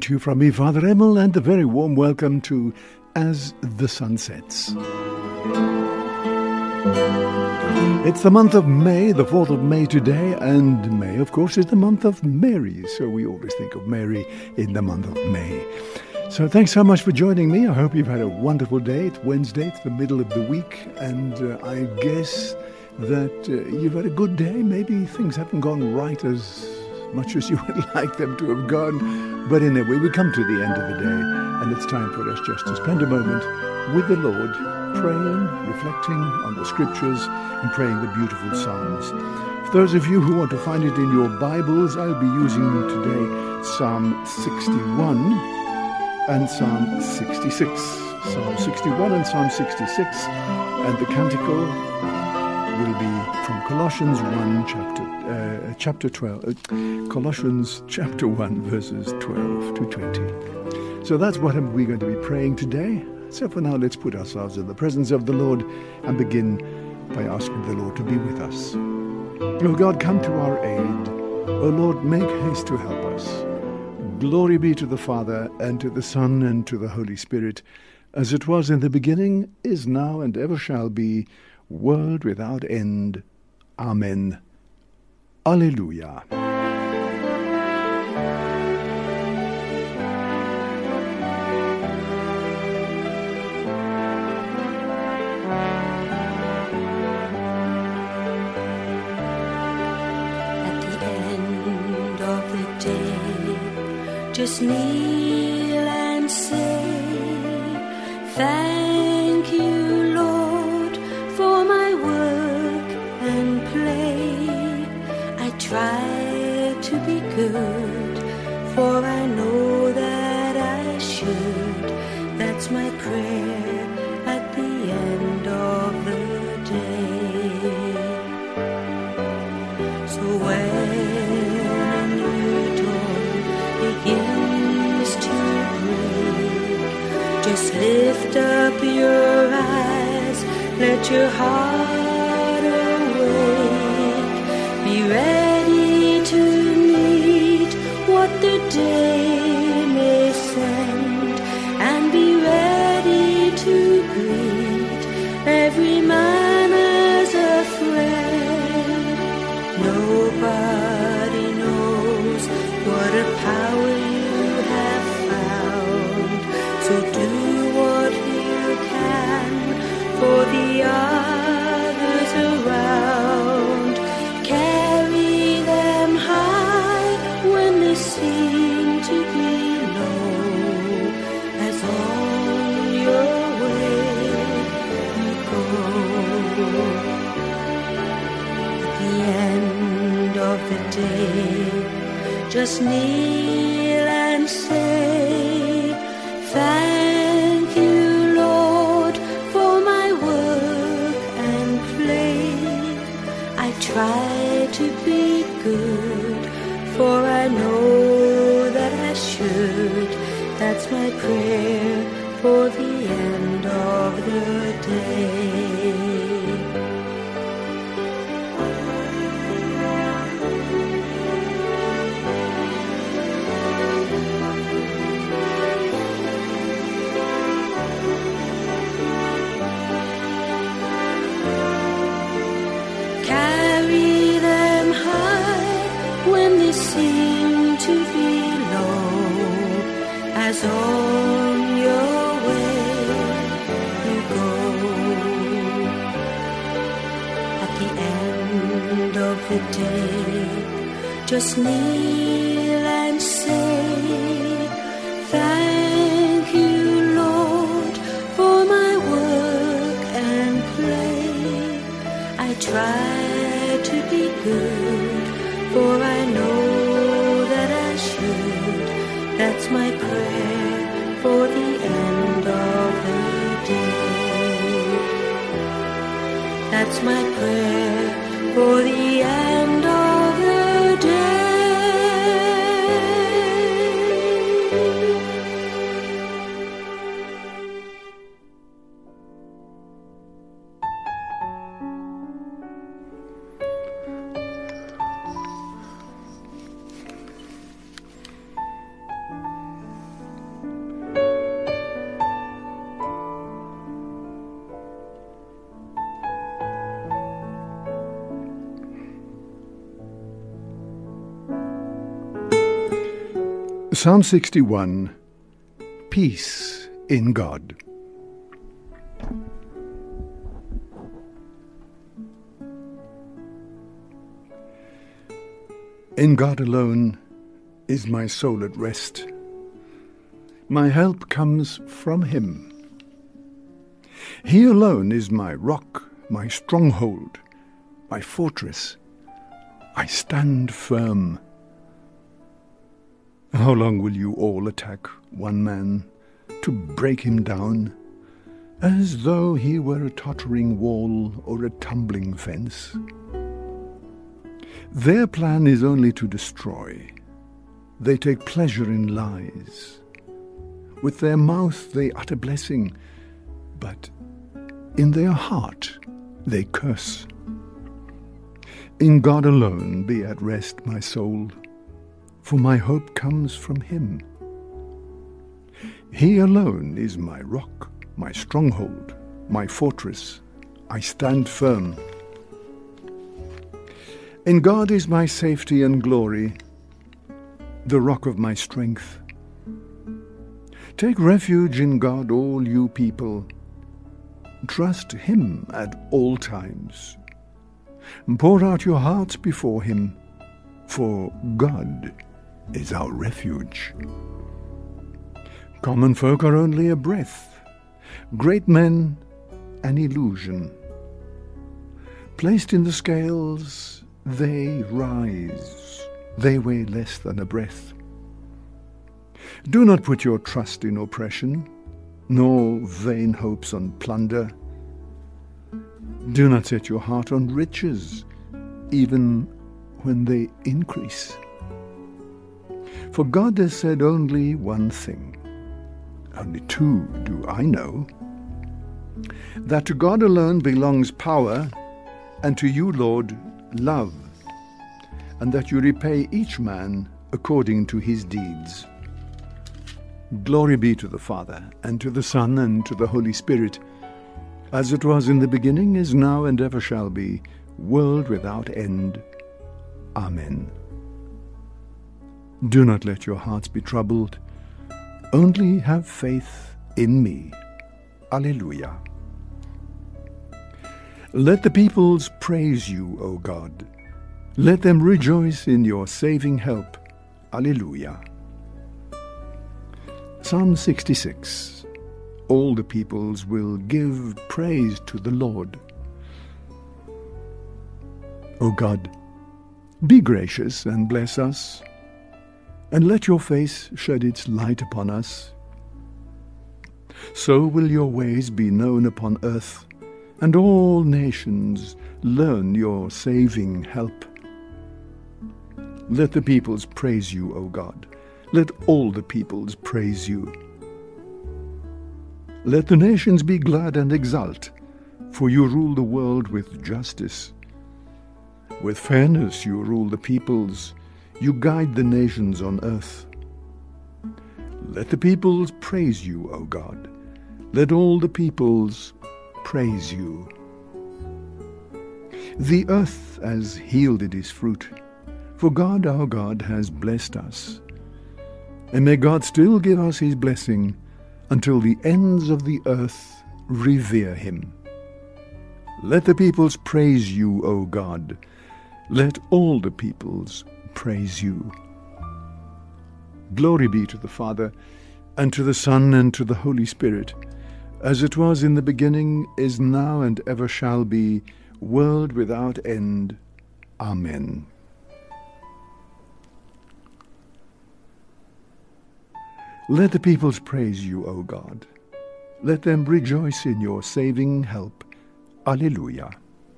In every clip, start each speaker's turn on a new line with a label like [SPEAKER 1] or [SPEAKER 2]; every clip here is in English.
[SPEAKER 1] to you from me, Father Emil, and a very warm welcome to As the Sun Sets. It's the month of May, the 4th of May today, and May, of course, is the month of Mary, so we always think of Mary in the month of May. So thanks so much for joining me. I hope you've had a wonderful day. It's Wednesday, it's the middle of the week, and I guess that you've had a good day. Maybe things haven't gone right as much as you would like them to have gone, but anyway, we come to the end of the day, and it's time for us just to spend a moment with the Lord, praying, reflecting on the scriptures, and praying the beautiful psalms. For those of you who want to find it in your Bibles, I'll be using today Psalm 61 and Psalm 66. Psalm 61 and Psalm 66, and the canticle will be from Colossians 1, chapter 12, Colossians chapter 1, verses 12 to 20. So that's what we're going to be praying today. So for now, let's put ourselves in the presence of the Lord and begin by asking the Lord to be with us. O God, come to our aid. O Lord, make haste to help us. Glory be to the Father, and to the Son, and to the Holy Spirit, as it was in the beginning, is now, and ever shall be, world without end. Amen. Alleluia.
[SPEAKER 2] At the end of the day, just kneel and say, thank you, Lord, for my work and play. I try to be good, for I know that I should. That's my prayer at the end of the day. So when a new dawn begins to break, just lift up your eyes, let your heart awake. Be ready to meet what the day may send, and be ready to greet every man as a friend. Nobody knows what a power you have found, so do what you can for the others around. Carry them high when they seem to be low, as on your way you go. At the end of the day, just kneel and say, thank you, Lord, for my work and play. I try to be good, for I know that I should. That's my prayer for the end of the day. Carry them high when they seem to be low, as on your way you go. At the end of the day, just kneel and say, thank you, Lord, for my work and play. I try to be good, for I know that I should. That's my prayer for the end of the day. That's my prayer for the end of the day.
[SPEAKER 1] Psalm 61, Peace in God. In God alone is my soul at rest. My help comes from Him. He alone is my rock, my stronghold, my fortress. I stand firm. How long will you all attack one man to break him down, as though he were a tottering wall or a tumbling fence? Their plan is only to destroy. They take pleasure in lies. With their mouth they utter blessing, but in their heart they curse. In God alone be at rest my soul, for my hope comes from Him. He alone is my rock, my stronghold, my fortress. I stand firm. In God is my safety and glory, the rock of my strength. Take refuge in God, all you people. Trust Him at all times. Pour out your hearts before Him, for God is our refuge. Common folk are only a breath, great men an illusion. Placed in the scales, they rise, they weigh less than a breath. Do not put your trust in oppression, nor vain hopes on plunder. Do not set your heart on riches, even when they increase. For God has said only one thing, only two do I know, that to God alone belongs power, and to you, Lord, love, and that you repay each man according to his deeds. Glory be to the Father, and to the Son, and to the Holy Spirit, as it was in the beginning, is now, and ever shall be, world without end. Amen. Do not let your hearts be troubled. Only have faith in me. Alleluia. Let the peoples praise you, O God. Let them rejoice in your saving help. Alleluia. Psalm 66. All the peoples will give praise to the Lord. O God, be gracious and bless us, and let your face shed its light upon us. So will your ways be known upon earth, and all nations learn your saving help. Let the peoples praise you, O God. Let all the peoples praise you. Let the nations be glad and exult, for you rule the world with justice. With fairness you rule the peoples. You guide the nations on earth. Let the peoples praise you, O God. Let all the peoples praise you. The earth has yielded its fruit, for God our God has blessed us. And may God still give us his blessing until the ends of the earth revere him. Let the peoples praise you, O God. Let all the peoples praise you. Glory be to the Father, and to the Son, and to the Holy Spirit, as it was in the beginning, is now, and ever shall be, world without end. Amen. Let the peoples praise you, O God. Let them rejoice in your saving help. Alleluia.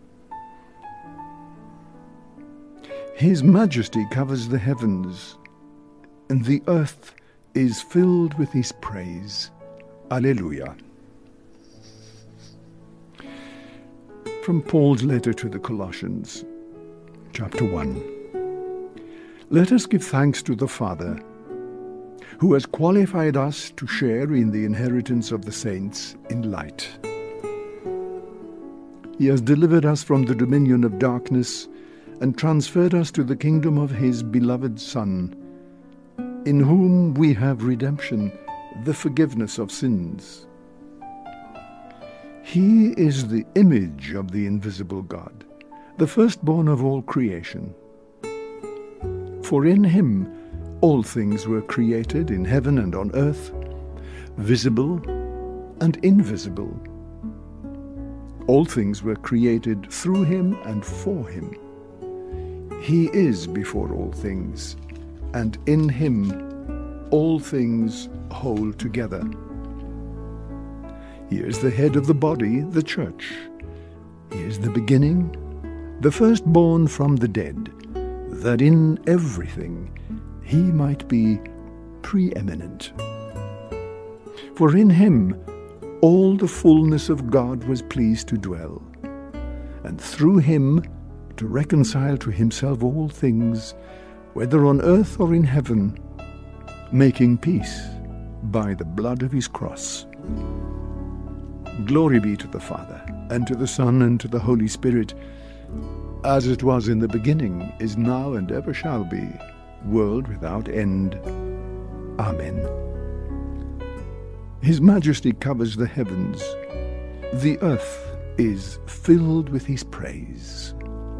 [SPEAKER 1] His majesty covers the heavens, and the earth is filled with his praise. Alleluia. From Paul's letter to the Colossians, chapter 1. Let us give thanks to the Father, who has qualified us to share in the inheritance of the saints in light. He has delivered us from the dominion of darkness and transferred us to the kingdom of his beloved Son, in whom we have redemption, the forgiveness of sins. He is the image of the invisible God, the firstborn of all creation. For in him all things were created in heaven and on earth, visible and invisible. All things were created through him and for him. He is before all things, and in him all things hold together. He is the head of the body, the church. He is the beginning, the firstborn from the dead, that in everything he might be preeminent. For in him all the fullness of God was pleased to dwell, and through him to reconcile to himself all things, whether on earth or in heaven, making peace by the blood of his cross. Glory be to the Father, and to the Son, and to the Holy Spirit, as it was in the beginning, is now, and ever shall be, world without end. Amen. His majesty covers the heavens. The earth is filled with his praise.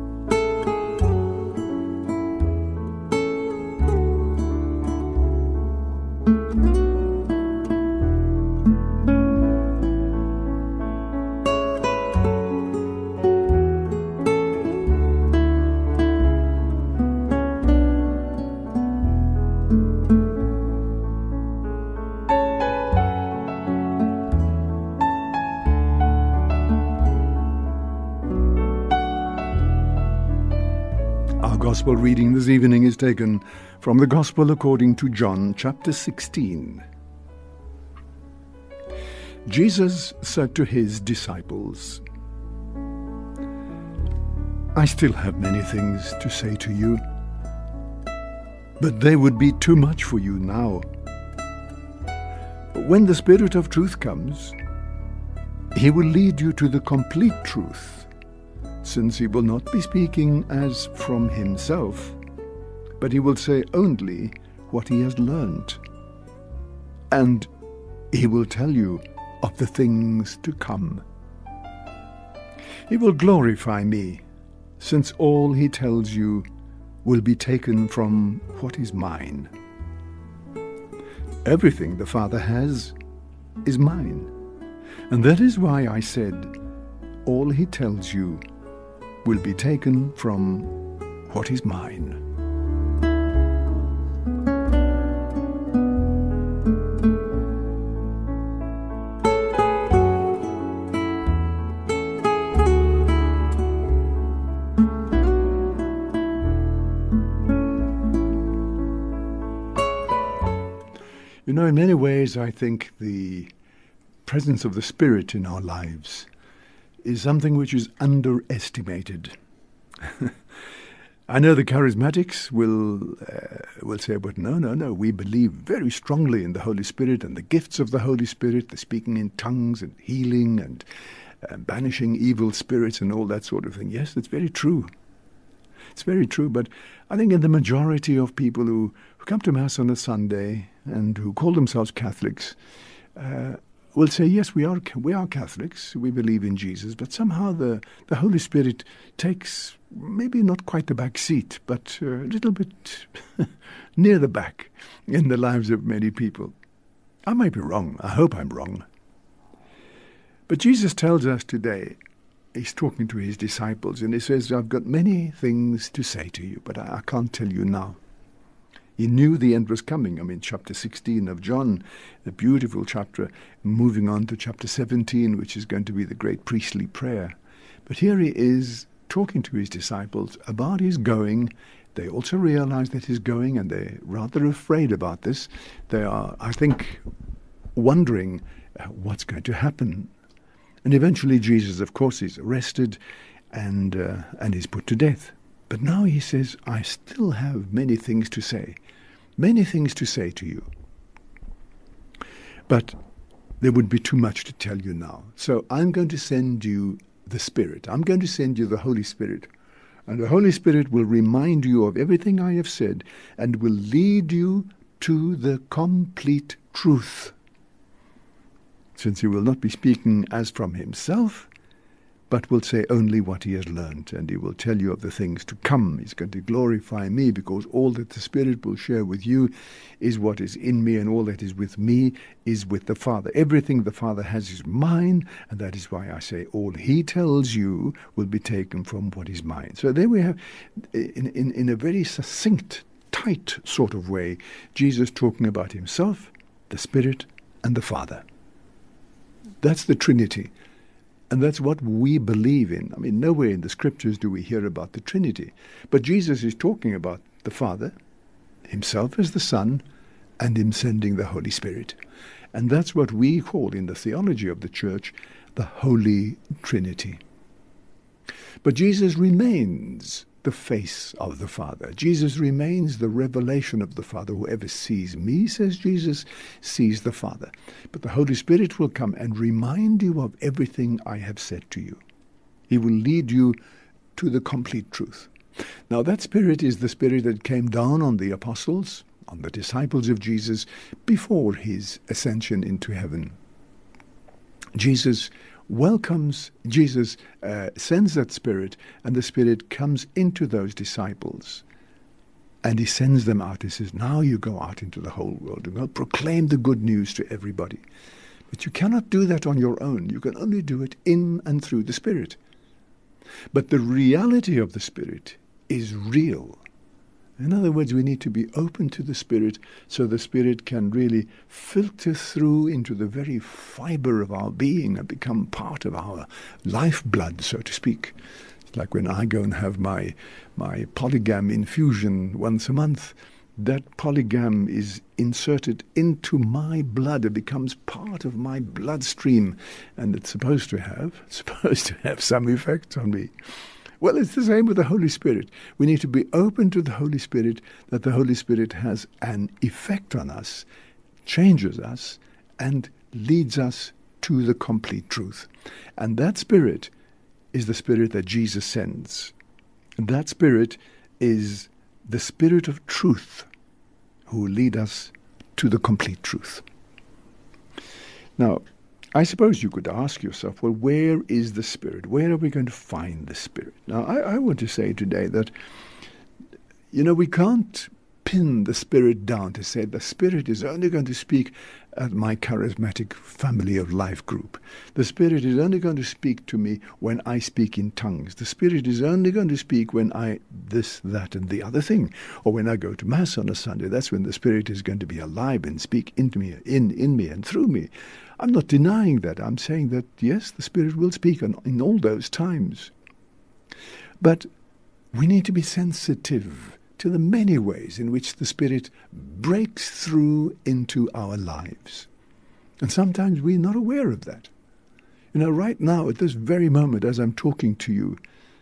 [SPEAKER 1] Our Gospel reading this evening is taken from the Gospel according to John, chapter 16. Jesus said to his disciples, I still have many things to say to you, but they would be too much for you now. But when the Spirit of truth comes, he will lead you to the complete truth, since he will not be speaking as from himself, but he will say only what he has learnt, and he will tell you of the things to come. He will glorify me, since all he tells you will be taken from what is mine. Everything the Father has is mine, and that is why I said, all he tells you will be taken from what is mine. You know, in many ways, I think the presence of the Spirit in our lives is something which is underestimated. I know the charismatics will say, but no, we believe very strongly in the Holy Spirit and the gifts of the Holy Spirit, the speaking in tongues and healing and banishing evil spirits and all that sort of thing. Yes, it's very true. It's very true, but I think in the majority of people who come to Mass on a Sunday and who call themselves Catholics, will say, yes, we are Catholics, we believe in Jesus, but somehow the Holy Spirit takes maybe not quite the back seat, but a little bit near the back in the lives of many people. I might be wrong. I hope I'm wrong. But Jesus tells us today, he's talking to his disciples, and he says, I've got many things to say to you, but I can't tell you now. He knew the end was coming. I mean, chapter 16 of John, the beautiful chapter, moving on to chapter 17, which is going to be the great priestly prayer. But here he is talking to his disciples about his going. They also realize that he's going, and they're rather afraid about this. They are, I think, wondering what's going to happen. And eventually Jesus, of course, is arrested and is put to death. But now he says, I still have many things to say to you. But there would be too much to tell you now. So I'm going to send you the Spirit. I'm going to send you the Holy Spirit. And the Holy Spirit will remind you of everything I have said and will lead you to the complete truth. Since he will not be speaking as from himself, but will say only what he has learned, and he will tell you of the things to come. He's going to glorify me, because all that the Spirit will share with you is what is in me, and all that is with me is with the Father. Everything the Father has is mine, and that is why I say all he tells you will be taken from what is mine. So there we have, in a very succinct, tight sort of way, Jesus talking about himself, the Spirit, and the Father. That's the Trinity. And that's what we believe in. I mean, nowhere in the Scriptures do we hear about the Trinity. But Jesus is talking about the Father, himself as the Son, and him sending the Holy Spirit. And that's what we call in the theology of the Church the Holy Trinity. But Jesus remains the face of the Father. Jesus remains the revelation of the Father. Whoever sees me, says Jesus, sees the Father. But the Holy Spirit will come and remind you of everything I have said to you. He will lead you to the complete truth. Now that Spirit is the Spirit that came down on the apostles, on the disciples of Jesus, before his ascension into heaven. Jesus sends that Spirit, and the Spirit comes into those disciples, and he sends them out. He says, now you go out into the whole world and go proclaim the good news to everybody. But you cannot do that on your own. You can only do it in and through the Spirit. But the reality of the Spirit is real. In other words, we need to be open to the Spirit, so the Spirit can really filter through into the very fiber of our being and become part of our lifeblood, so to speak. It's like when I go and have my polygam infusion once a month. That polygam is inserted into my blood. It becomes part of my bloodstream, and it's supposed to have some effect on me. Well, it's the same with the Holy Spirit. We need to be open to the Holy Spirit, that the Holy Spirit has an effect on us, changes us, and leads us to the complete truth. And that Spirit is the Spirit that Jesus sends. And that Spirit is the Spirit of truth, who will lead us to the complete truth. Now, I suppose you could ask yourself, well, where is the Spirit? Where are we going to find the Spirit? Now, I want to say today that, we can't pin the Spirit down to say the Spirit is only going to speak at my charismatic family of life group. The Spirit is only going to speak to me when I speak in tongues. The Spirit is only going to speak when I this, that, and the other thing. Or when I go to Mass on a Sunday, that's when the Spirit is going to be alive and speak into me, in me and through me. I'm not denying that. I'm saying that, yes, the Spirit will speak in all those times. But we need to be sensitive to the many ways in which the Spirit breaks through into our lives. And sometimes we're not aware of that. Right now, at this very moment, as I'm talking to you,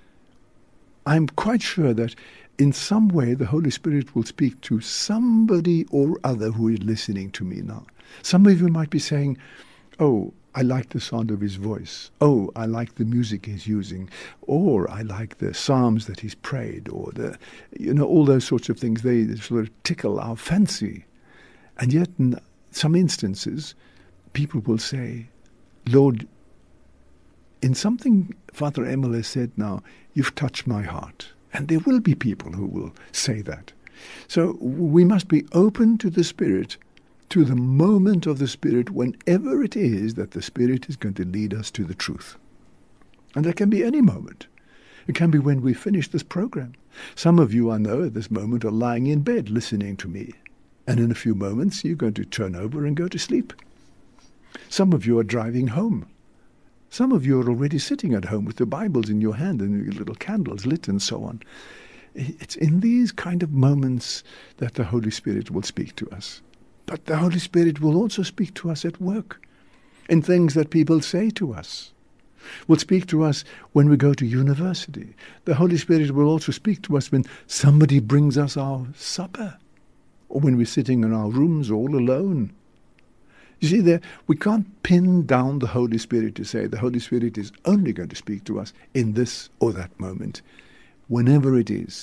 [SPEAKER 1] I'm quite sure that in some way the Holy Spirit will speak to somebody or other who is listening to me now. Some of you might be saying, oh, I like the sound of his voice. Oh, I like the music he's using. Or I like the psalms that he's prayed. Or all those sorts of things. They sort of tickle our fancy. And yet in some instances, people will say, Lord, in something Father Emil has said now, you've touched my heart. And there will be people who will say that. So we must be open to the Spirit, to the moment of the Spirit, whenever it is that the Spirit is going to lead us to the truth. And that can be any moment. It can be when we finish this program. Some of you, I know, at this moment are lying in bed listening to me. And in a few moments, you're going to turn over and go to sleep. Some of you are driving home. Some of you are already sitting at home with the Bibles in your hand and your little candles lit and so on. It's in these kind of moments that the Holy Spirit will speak to us. But the Holy Spirit will also speak to us at work, in things that people say to us. Will speak to us when we go to university. The Holy Spirit will also speak to us when somebody brings us our supper, or when we're sitting in our rooms all alone. You see, we can't pin down the Holy Spirit to say the Holy Spirit is only going to speak to us in this or that moment. Whenever it is,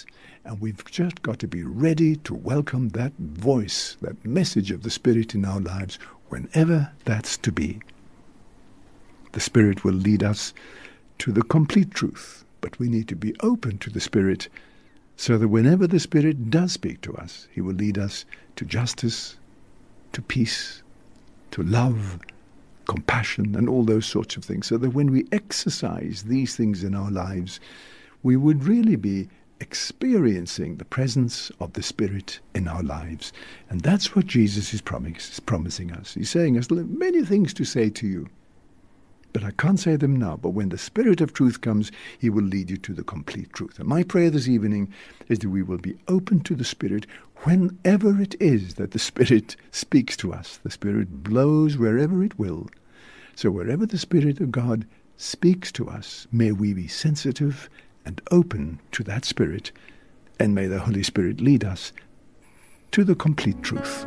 [SPEAKER 1] And we've just got to be ready to welcome that voice, that message of the Spirit in our lives, whenever that's to be. The Spirit will lead us to the complete truth, but we need to be open to the Spirit so that whenever the Spirit does speak to us, He will lead us to justice, to peace, to love, compassion, and all those sorts of things, so that when we exercise these things in our lives, we would really be experiencing the presence of the Spirit in our lives. And that's what Jesus is promising us. He's saying, "There's many things to say to you, but I can't say them now. But when the Spirit of truth comes, He will lead you to the complete truth." And my prayer this evening is that we will be open to the Spirit whenever it is that the Spirit speaks to us. The Spirit blows wherever it will. So wherever the Spirit of God speaks to us, may we be sensitive and open to that Spirit, and may the Holy Spirit lead us to the complete truth.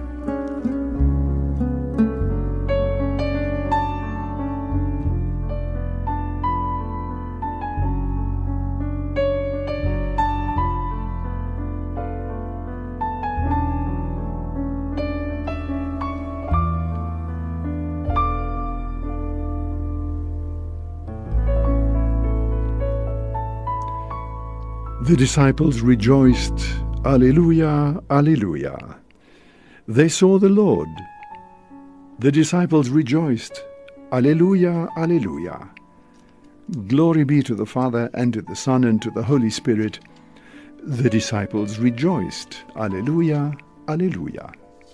[SPEAKER 1] The disciples rejoiced, Alleluia, Alleluia. They saw the Lord. The disciples rejoiced, Alleluia, Alleluia. Glory be to the Father, and to the Son, and to the Holy Spirit. The disciples rejoiced, Alleluia, Alleluia.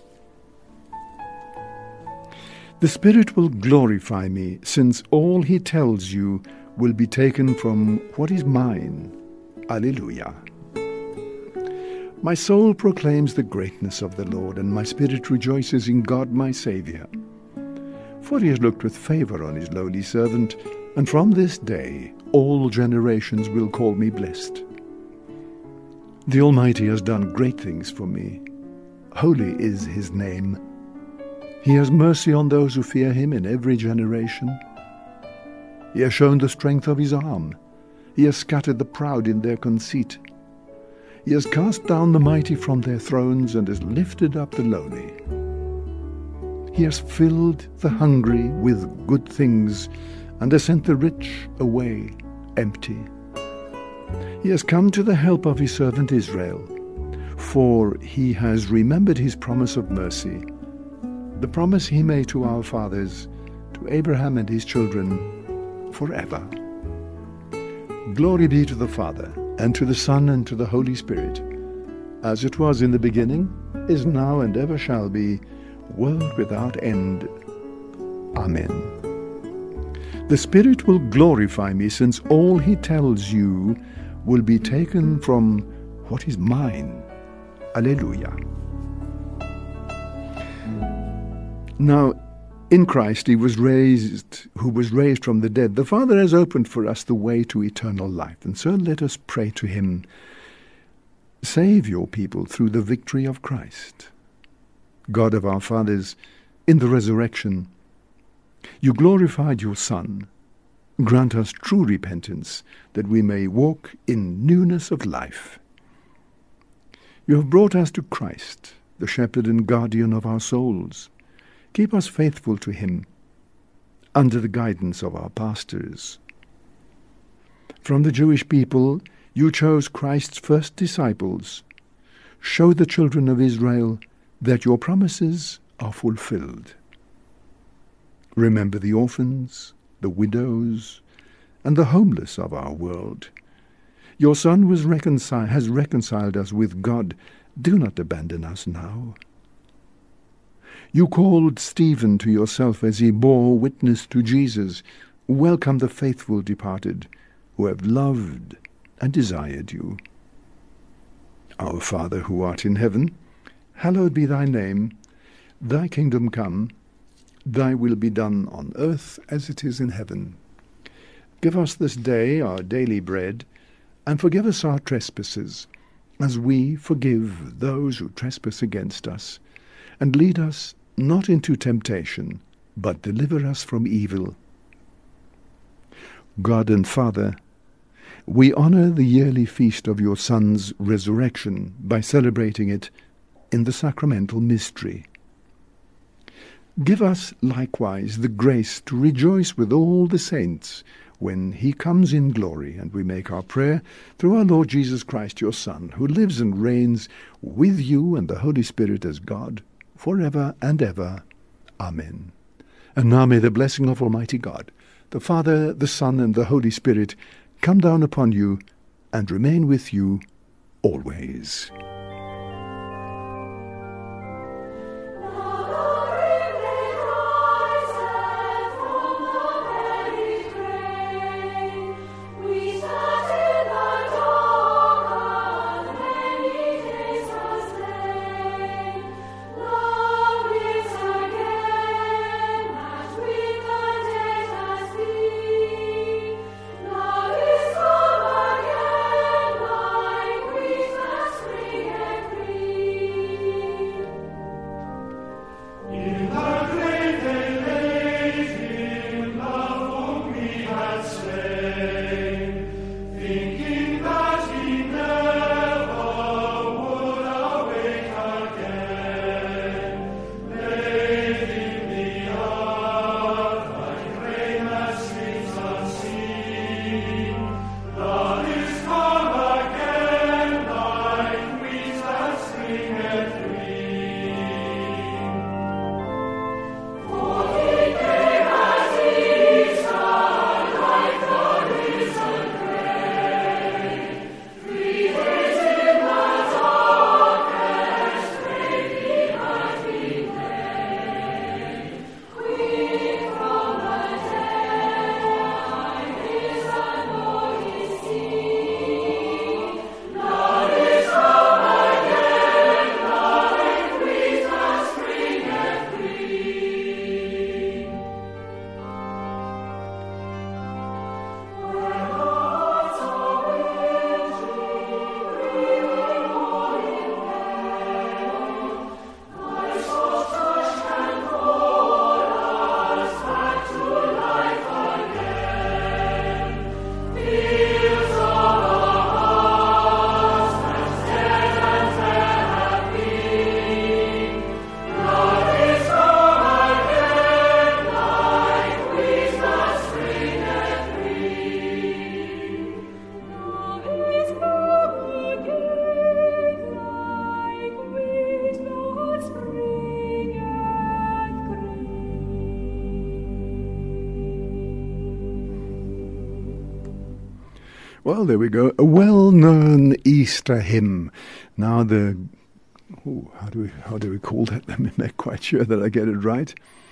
[SPEAKER 1] The Spirit will glorify me, since all He tells you will be taken from what is mine. Alleluia. My soul proclaims the greatness of the Lord, and my spirit rejoices in God my Saviour. For He has looked with favour on His lowly servant, and from this day all generations will call me blessed. The Almighty has done great things for me. Holy is His name. He has mercy on those who fear Him in every generation. He has shown the strength of His arm. He has scattered the proud in their conceit. He has cast down the mighty from their thrones and has lifted up the lowly. He has filled the hungry with good things and has sent the rich away empty. He has come to the help of His servant Israel, for He has remembered His promise of mercy, the promise He made to our fathers, to Abraham and his children, forever. Glory be to the Father, and to the Son, and to the Holy Spirit, as it was in the beginning, is now, and ever shall be, world without end. Amen. The Spirit will glorify me, since all He tells you will be taken from what is mine. Alleluia. Now, in Christ who was raised from the dead, the Father has opened for us the way to eternal life. And so let us pray to Him. Save your people through the victory of Christ. God of our fathers, in the resurrection, You glorified Your Son. Grant us true repentance, that we may walk in newness of life. You have brought us to Christ, the shepherd and guardian of our souls. Keep us faithful to Him, under the guidance of our pastors. From the Jewish people, You chose Christ's first disciples. Show the children of Israel that Your promises are fulfilled. Remember the orphans, the widows, and the homeless of our world. Your Son has reconciled us with God. Do not abandon us now. You called Stephen to Yourself as he bore witness to Jesus. Welcome the faithful departed, who have loved and desired You. Our Father, who art in heaven, hallowed be Thy name. Thy kingdom come. Thy will be done on earth as it is in heaven. Give us this day our daily bread, and forgive us our trespasses, as we forgive those who trespass against us. And lead us not into temptation, but deliver us from evil. God and Father, we honor the yearly feast of your Son's resurrection by celebrating it in the sacramental mystery. Give us likewise the grace to rejoice with all the saints when he comes in glory, and we make our prayer through our Lord Jesus Christ, your Son, who lives and reigns with you and the Holy Spirit as God, forever and ever. Amen. And now may the blessing of Almighty God, the Father, the Son, and the Holy Spirit come down upon you and remain with you always. Well, there we go. A well-known Easter hymn. Now how do we call that? Let me make quite sure that I get it right.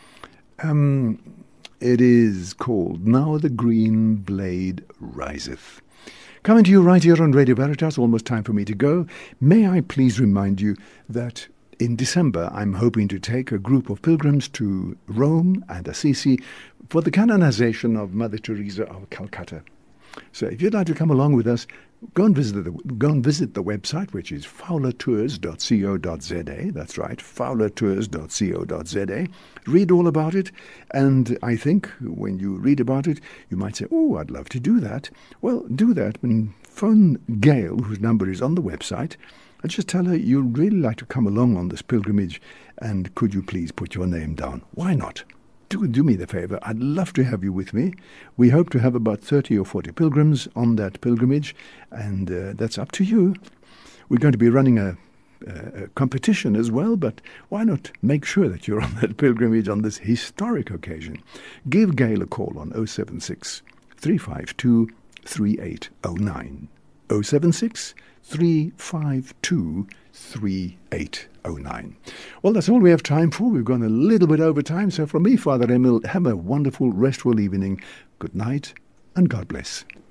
[SPEAKER 1] It is called Now the Green Blade Riseth. Coming to you right here on Radio Veritas, almost time for me to go. May I please remind you that in December I'm hoping to take a group of pilgrims to Rome and Assisi for the canonization of Mother Teresa of Calcutta. So if you'd like to come along with us, go and visit the website, which is fowlertours.co.za. That's right, fowlertours.co.za. Read all about it, and I think when you read about it, you might say, oh, I'd love to do that. Well, do that and phone Gail, whose number is on the website, and just tell her you'd really like to come along on this pilgrimage, and could you please put your name down? Why not? Do me the favor. I'd love to have you with me. We hope to have about 30 or 40 pilgrims on that pilgrimage, and that's up to you. We're going to be running a competition as well, but why not make sure that you're on that pilgrimage on this historic occasion? Give Gail a call on 076 352 3809. 076 352 3809. Well, that's all we have time for. We've gone a little bit over time. So from me, Father Emil, have a wonderful, restful evening. Good night and God bless.